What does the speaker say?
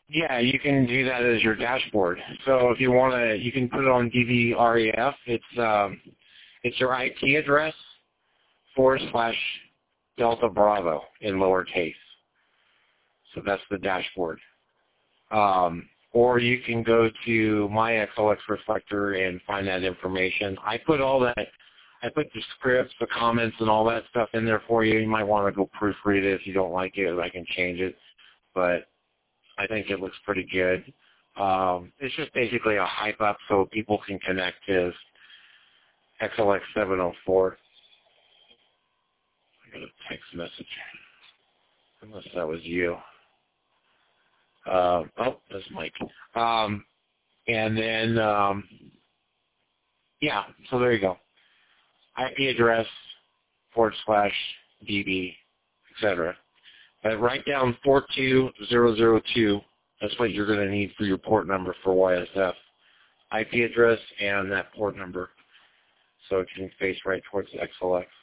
Yeah, you can do that as your dashboard. So if you want to, you can put it on DVREF. It's your IP address / Delta Bravo in lowercase. So that's the dashboard. Or you can go to my XLX Reflector and find that information. I put all that, I put the scripts, the comments, and all that stuff in there for you. You might want to go proofread it if you don't like it. I can change it. But I think it looks pretty good. It's just basically a hype up so people can connect to XLX 704. I got a text message. Unless that was you. Oh, that's Mike. And then, yeah, so there you go. IP address / DB, etc. Write down 42002. That's what you're going to need for your port number for YSF. IP address and that port number so it can face right towards the XLX.